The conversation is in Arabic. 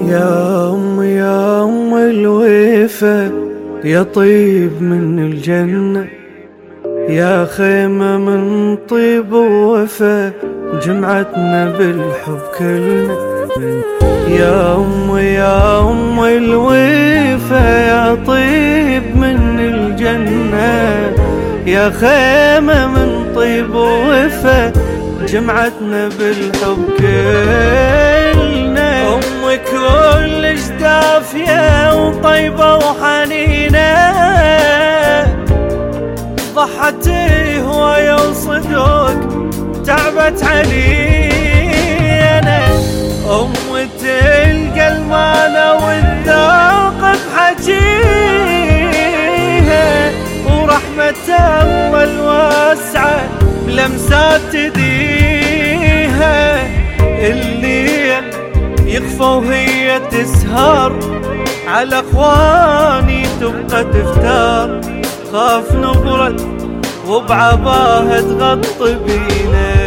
يا أم الوفا يا طيب من الجنة، يا خيمة من طيب ووفا جمعتنا بالحب كلنا. يا أم الوفا يا طيب من الجنة، يا خيمة من طيب ووفا جمعتنا بالحب كلنا. أمي كلش دافية وطيبة وحنينة، ضحت هواية وصدق تعبت علينا. أمي تلقى المعنى والذوق بحجيها، ورحمة الله الواسعة بلمسات تديها. الليل يخفى وهي تسهر على اخواني تبقى تفتر، خاف نبرد وبعباها تغطي بينا.